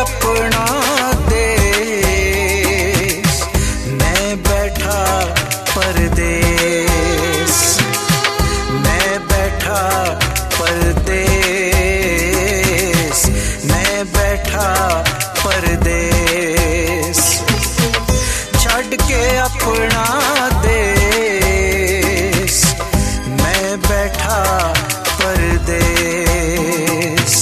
अपना देश, मैं बैठा परदेस, मैं बैठा परदेस, मैं बैठा परदेस, छड़ के अपना देश, मैं बैठा परदेस।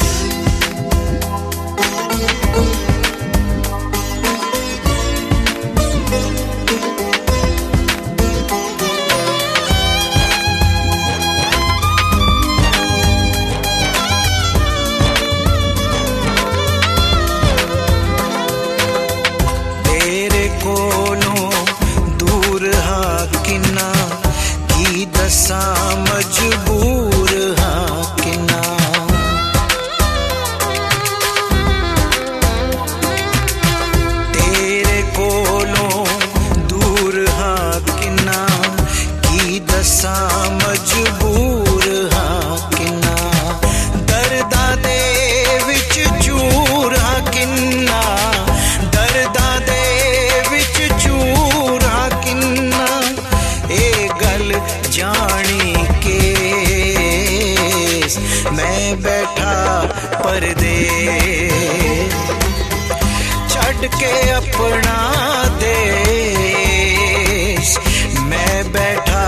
दसा मजबूर हाँ किना, तेरे कोलों दूर हाँ किना, की दसा मजबूर हाँ किना, दर्दा दे विच चूर हाँ किना, दर्दा दे विच चूर हाँ किना, ए गल जानी के मैं बैठा परदेस, छड़ के अपना देश, मैं बैठा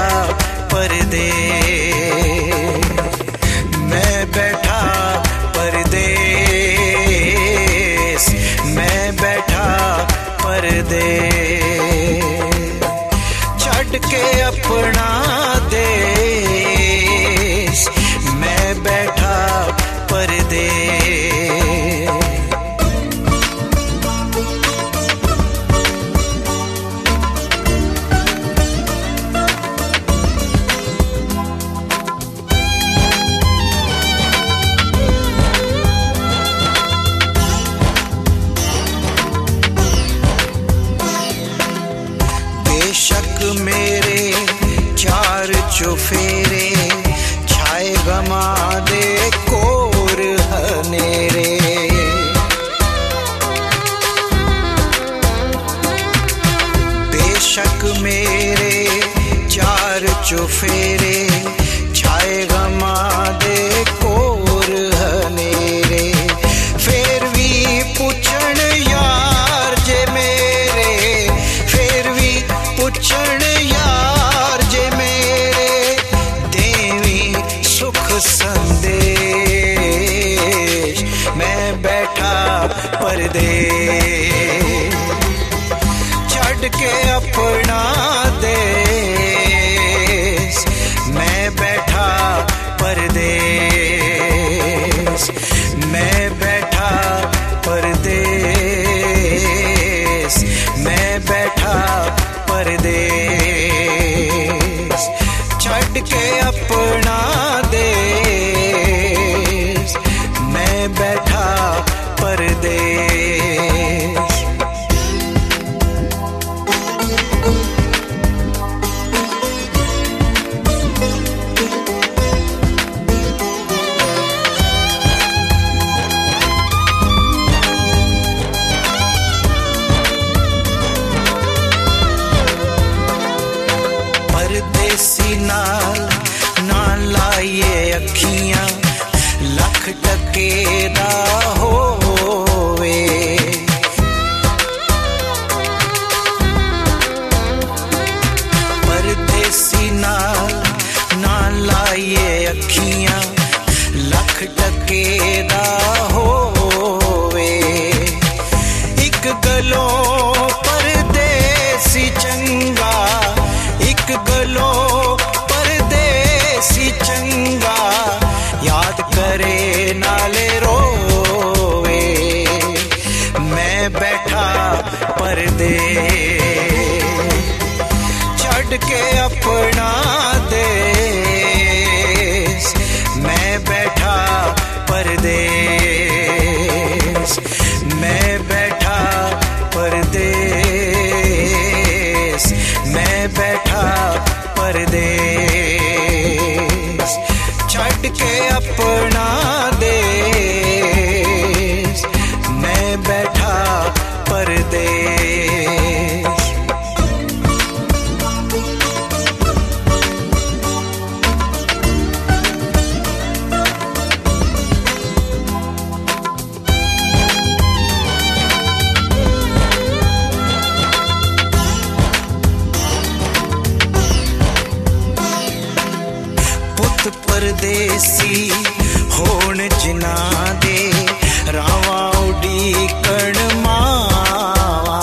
परदेस, मैं बैठा परदेस, मैं बैठा परदेस, छड़ के अपना देश, मैं बैठा परदेस। बेशक मेरे चार चुफेरे, छाए गमा दे कोर हनेरे, बेशक मेरे चार चुफेरे, छाए गमा दे कोर हनेरे, फिर भी पुछण यार जे मेरे, फिर भी पुछण यार जे मेरे, देवी सुख संदेश, मैं बैठा परदेस, छड़ के अपना देश, मैं बैठा परदेस, मैं बैठा परदेस, मैं बैठा परदेस, छड़ के अपना देश, मैं बैठा परदेस। परदेसी नाल ना लाइए अखियां, लख टके दा होवे, परदेसी नाल ना लाइए अखियां, लख टके दा होवे, एक गलों परदेसी चंगा, एक गलों परदेसी चंगा, याद करे नाले रोवे, मैं बैठा परदेस, छड़ के अपना देश, मैं बैठा परदेस, मैं बैठा परदेस, मैं बैठा परदेस, छड़ के अपना देश, मैं मैं बैठा परदेश। परदेसी होण जिना दे रावा उडीकण मावा।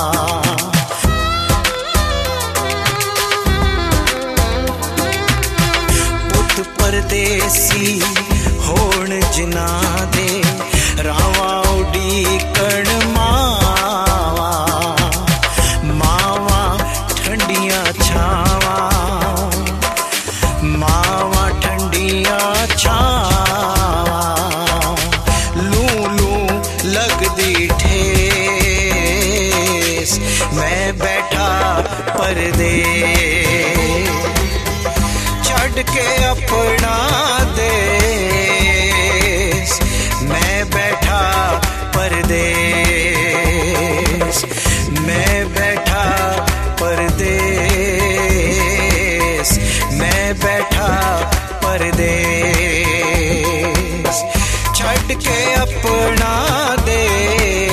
पुत परदेसी होण जिना दे रावा उडीकण मावा। मावा ठंडिया छावा, मावा ठंडिया छावा। लू लू लगदी ठेस, मैं बैठा परदेस। छड़ के अपना देश, मैं बैठा परदेस। मैं बैठा परदेस, मैं बैठा परदेस। छड़ के अपना देश।